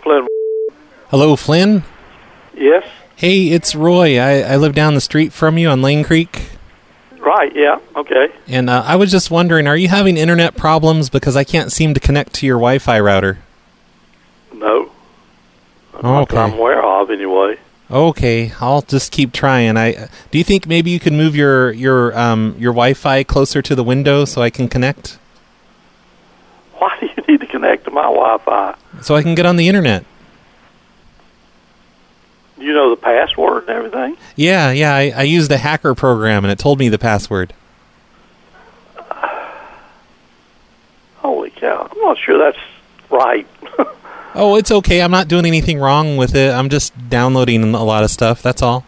Flynn. Hello, Flynn? Yes? Hey, it's Roy. I live down the street from you on Lane Creek. Right, yeah, okay. And I was just wondering, are you having internet problems because I can't seem to connect to your Wi-Fi router? No. Okay. Not that I'm aware of, anyway. Okay, I'll just keep trying. Do you think maybe you can move your Wi-Fi closer to the window so I can connect? Why do you need to connect to my Wi-Fi? So I can get on the internet. You know the password and everything? Yeah, I used the hacker program and it told me the password. Holy cow, I'm not sure that's right. Oh, it's okay. I'm not doing anything wrong with it. I'm just downloading a lot of stuff. That's all.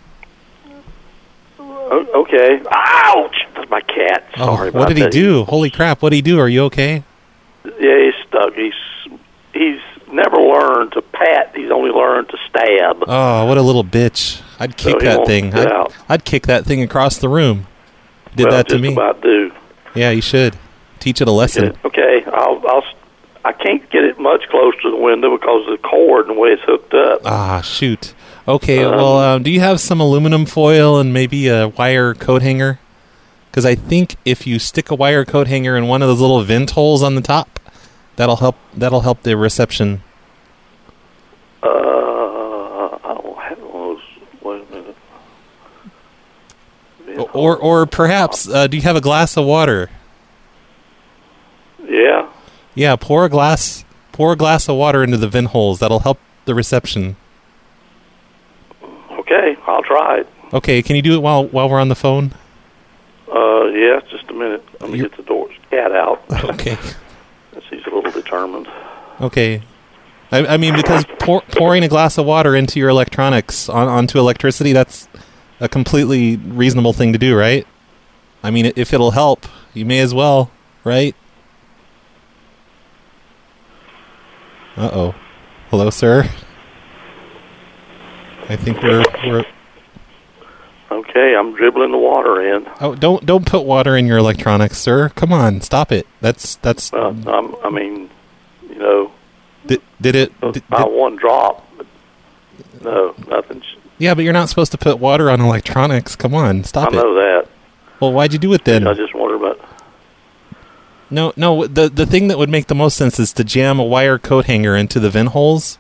Okay. Ouch! That's my cat. Sorry about that. What did he do? Holy crap, what did he do? Are you okay? Yeah, he's stuck. He's never learned to pat. He's only learned to stab. Oh, what a little bitch. I'd kick that thing. I'd kick that thing across the room. Did that to me. About do. Yeah, you should. Teach it a lesson. Okay, I can't get it much closer to the window because of the cord and the way it's hooked up. Ah, shoot. Okay, well, do you have some aluminum foil and maybe a wire coat hanger? Because I think if you stick a wire coat hanger in one of those little vent holes on the top, that'll help the reception. I don't have those. Wait a minute. Or perhaps, do you have a glass of water? Yeah. Yeah, pour a glass of water into the vent holes. That'll help the reception. Okay, I'll try it. Okay, can you do it while we're on the phone? Yeah, just a minute. Let me get the cat out. Okay. He's a little determined. Okay. I mean, because pouring a glass of water into your electronics onto electricity, that's a completely reasonable thing to do, right? I mean, if it'll help, you may as well, right? Uh-oh. Hello, sir? I think we're... Okay, I'm dribbling the water in. Oh, don't put water in your electronics, sir. Come on, stop it. That's. I mean, you know. Did it? Not one drop. No, nothing. Yeah, but you're not supposed to put water on electronics. Come on, stop it. I know that. Well, why'd you do it then? I just wonder about. No. The thing that would make the most sense is to jam a wire coat hanger into the vent holes.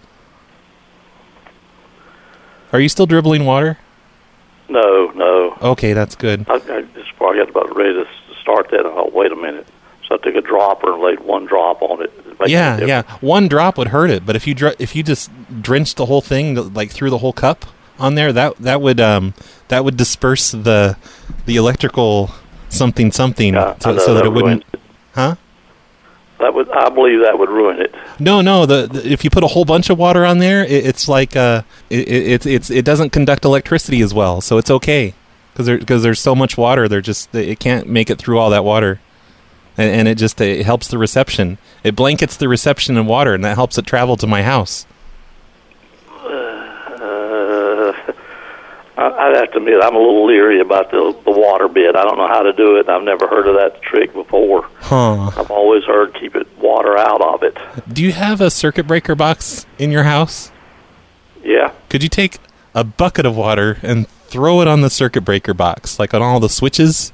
Are you still dribbling water? No. Okay, that's good. I just probably got about ready to start that, and I thought, wait a minute. So I took a dropper and laid one drop on it. Yeah. One drop would hurt it, but if you just drenched the whole thing, like threw the whole cup on there, that would disperse the electrical something so that it wouldn't. Huh? I believe that would ruin it. No. If you put a whole bunch of water on there, it's like it doesn't conduct electricity as well, so it's okay because there's so much water. It can't make it through all that water, and it helps the reception. It blankets the reception in water, and that helps it travel to my house. I'd have to admit, I'm a little leery about the water bit. I don't know how to do it. I've never heard of that trick before. Huh. I've always heard keep water out of it. Do you have a circuit breaker box in your house? Yeah. Could you take a bucket of water and throw it on the circuit breaker box, like on all the switches?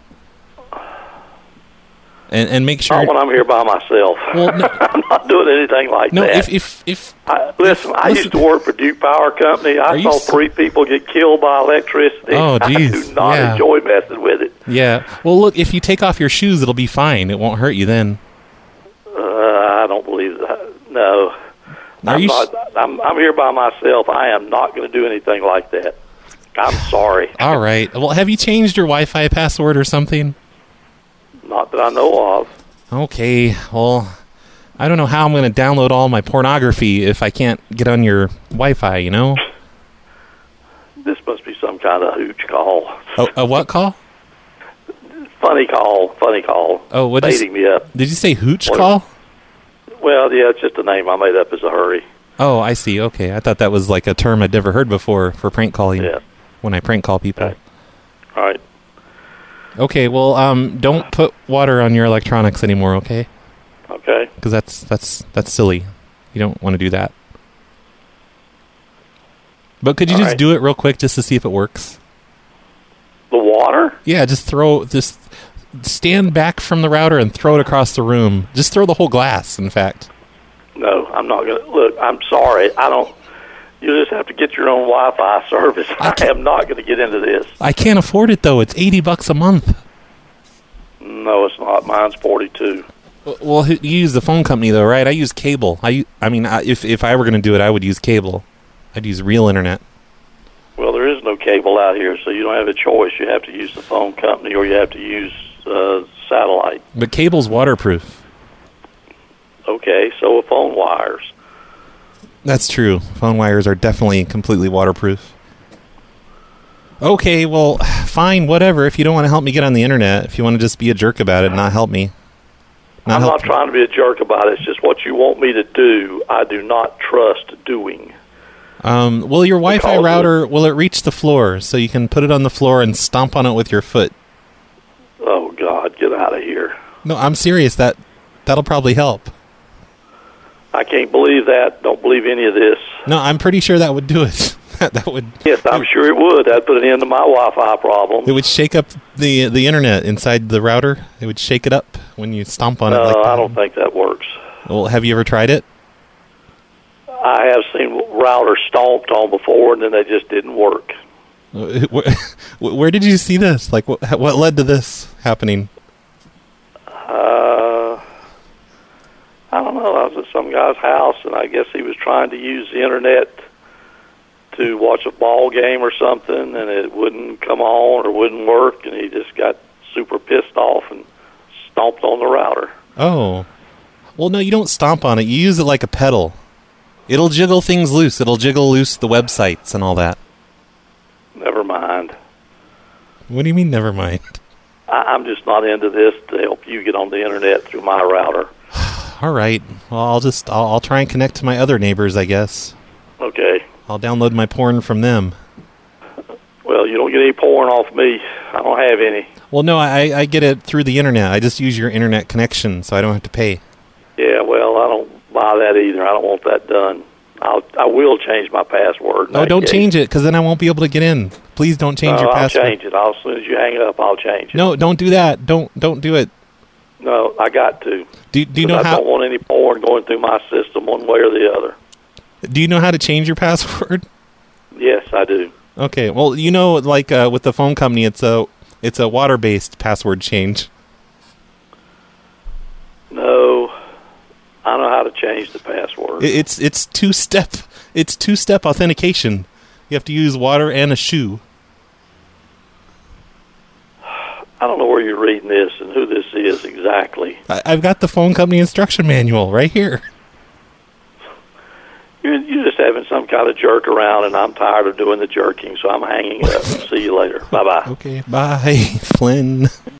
And make sure... Not when I'm here by myself. Well, no, I'm not doing anything like that. No, if I used to work for Duke Power Company. I saw 3 people get killed by electricity. Oh, geez. I do not enjoy messing with it. Yeah. Well, look, if you take off your shoes, it'll be fine. It won't hurt you then. I don't believe that. No. I'm here by myself. I am not going to do anything like that. I'm sorry. All right. Well, have you changed your Wi-Fi password or something? Not that I know of. Okay, well, I don't know how I'm going to download all my pornography if I can't get on your Wi-Fi, you know? This must be some kind of hooch call. Oh, a what call? Funny call. Oh, what baiting me up. Did you say hooch call? Well, yeah, it's just a name I made up as a hurry. Oh, I see. Okay, I thought that was like a term I'd never heard before for prank calling. Yeah. When I prank call people. Okay. All right. Okay, well, don't put water on your electronics anymore, okay? Okay. Because that's silly. You don't want to do that. But could you just do it real quick just to see if it works? The water? Yeah, just stand back from the router and throw it across the room. Just throw the whole glass, in fact. No, I'm not going to. Look, I'm sorry. You just have to get your own Wi-Fi service. I am not going to get into this. I can't afford it, though. It's $80 a month. No, it's not. Mine's $42. Well, you use the phone company, though, right? I use cable. If I were going to do it, I would use cable. I'd use real internet. Well, there is no cable out here, so you don't have a choice. You have to use the phone company or you have to use satellite. But cable's waterproof. Okay, so are phone wires. That's true. Phone wires are definitely completely waterproof. Okay, well, fine, whatever. If you don't want to help me get on the internet, if you want to just be a jerk about it and not help me. I'm not trying to be a jerk about it. It's just what you want me to do, I do not trust doing. Well, your Wi-Fi router, will it reach the floor so you can put it on the floor and stomp on it with your foot? Oh, God, get out of here. No, I'm serious. That'll probably help. I can't believe that. Don't believe any of this. No, I'm pretty sure that would do it. That would. Yes, I'm sure it would. That'd put an end to my Wi-Fi problem. It would shake up the internet inside the router. It would shake it up when you stomp on it. No, I don't think that works. Well, have you ever tried it? I have seen routers stomped on before, and then they just didn't work. Where did you see this? Like, what led to this happening? I don't know. I was at some guy's house, and I guess he was trying to use the internet to watch a ball game or something, and it wouldn't come on or wouldn't work, and he just got super pissed off and stomped on the router. Oh. Well, no, you don't stomp on it. You use it like a pedal. It'll jiggle things loose. It'll jiggle loose the websites and all that. Never mind. What do you mean, never mind? I'm just not into this to help you get on the internet through my router. All right. Well, I'll try and connect to my other neighbors, I guess. Okay. I'll download my porn from them. Well, you don't get any porn off me. I don't have any. Well, no, I get it through the internet. I just use your internet connection, so I don't have to pay. Yeah, well, I don't buy that either. I don't want that done. I will change my password. No, don't change it, because then I won't be able to get in. Please don't change your password. I'll change it. As soon as you hang up, I'll change it. No, don't do that. Don't do it. No, I got to. Do you know how? I don't want any porn going through my system one way or the other. Do you know how to change your password? Yes, I do. Okay. Well, like with the phone company, it's a water-based password change. No, I know how to change the password. It's two-step authentication. You have to use water and a shoe. I don't know where you're reading this and who this is exactly. I've got the phone company instruction manual right here. You're just having some kind of jerk around, and I'm tired of doing the jerking, so I'm hanging up. See you later. Bye-bye. Okay, bye, Flynn.